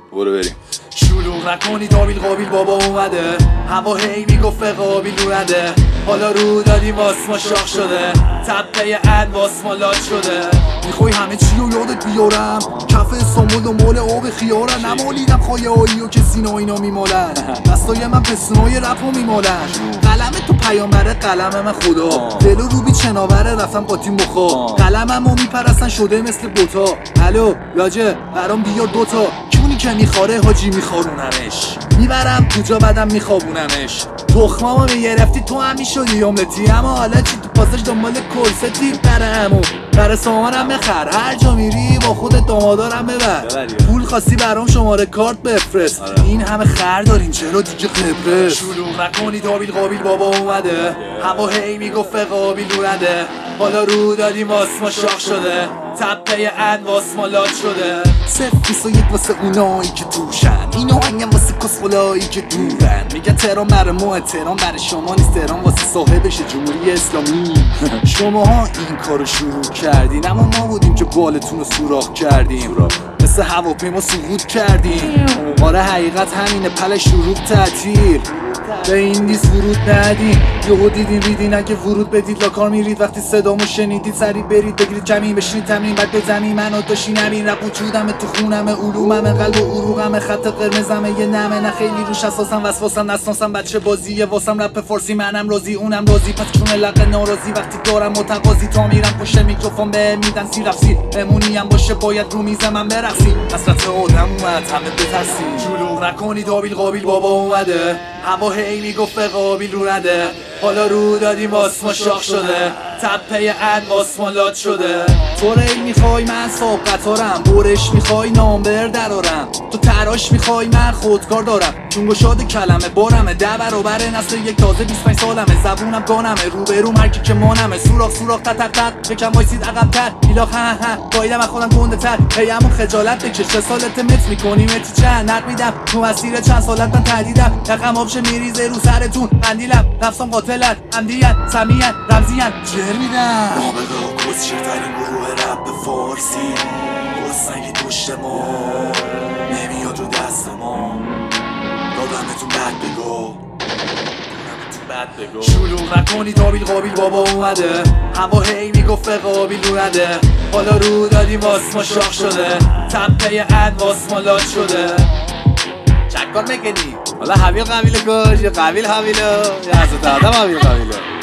برو بریم. شلوغ نکنی دابیل قابیل بابا اومده، هوا هی میگفت قابیل رونده، حالا رو دادی واس ما شاخ شده، تپه انواس ما لات شده. میخوای همه چی رو یادت بیارم، کف استانبول و مال آب خیارن، نمالیدم خواهی آیی و که سینا اینا میمالن، دستای من پسنای رپ رو میمالن، قلم تو پیامبره قلم من خدا، دل و روبی چناوره رفتم قاطی مخا، قلمم رو میپرستن شده مثل بوتا. الو راجه برام بیار دوتا، کونی که میخواره حاجی میخارونمش، میبرم کجا بدم میخوابونمش، تخمامو میگرفتی تو هم میشدی املتی، اما حالا چی تو پاسش دنبال کلستی، برای سامانم بخر، هر جا میری با خودت دامادارم ببر، پول خواستی برام شماره کارت بفرست، این همه خر دارین چرا دیگه قبرس. شلوغ نکنی دابیل قابیل بابا اومده، هوا هی میگفت قابیل رونده، حالا رو دادیم واس ما شاخ شده، تپه انواس ما لات شده. 0-21 واسه اونایی که توشن، اینو هنگم واسه کسخلایی که دورن، میگن تهران برای ما، تهران برای شما نیست، تهران واسه صاحبش جمهوری اسلامی. شماها این کارو شروع کردین، اما ما بودیم که بالتون رو سوراخ کردیم، مثل هواپیما سقوط کردیم. آره حقیقت همینه، پل شروع تعطیل، به این دیس ورود ندین، یهو دیدین ریدین، اگه ورود بدید لاکار میرید، وقتی صدامو شنیدید سریع برید بگیرید جمعی بشینید تمرین، بعد بزنی منو داشتی نبین، رپ وجودمه تو خونمه، علوممه، قلب و عروقمه، خط قرمزمه، یه نمه نه خیلی روش اساسم، وسواسم نسناسم، بچه بازیه واسم رپ فارسی، منم راضی اونم راضی، پس چون لقه ناراضی وقتی دارم متقاضی تا میرم پشت میکروفون به میدن سیرفسی، امونی هم باشه باید رو میز من برقصی، حسرت آدم اومد همه بترسی. شلوغ نکنی دابیل قابیل بابا اومده، هوا هی میگفت قابیل رونده، حالا رو دادیم واس ما شاخ شده، تپه انواس ما لات شده. تو ریل میخوای من صاحب قطارم، برش میخوای نامبر درارم، تو تراش میخوای من خودکار دارم، چون گشاد کلمه بارمه، 10 برابر نسل یک تازه 25 سالمه، زبونم دانمه، روبرو مرکی که مانمه، سوراخ سوراخ تق یکم وایسید عقب‌تر، ایلاخ گایدم از خودم گنده تر، همون خجالت بکش، 3 سالت مت میکنی متی چند نق میدم، تو مسیر چند سالت من تهدیدم، رقم آبشه میریزه رو سرتون، قندیلم نفسم قاتلت، عمدیت سمیت رمزیت جر میدم. نابغه کس شیرترین گروه رپ فارسی، گستنگی دوشت ما نمیاد رو دست ما، دادمتون بد بگو. شلوغ نکنی دابیل قابیل بابا اومده، هوا هی میگفت قابیل رونده، حالا رو دادیم واس ما شاخ شده، تپه انواس ما لات شده. چکار میکنی؟ حالا حویل قبیله کش یا قبیل حویله یا حضرت آدم حویل قبیله.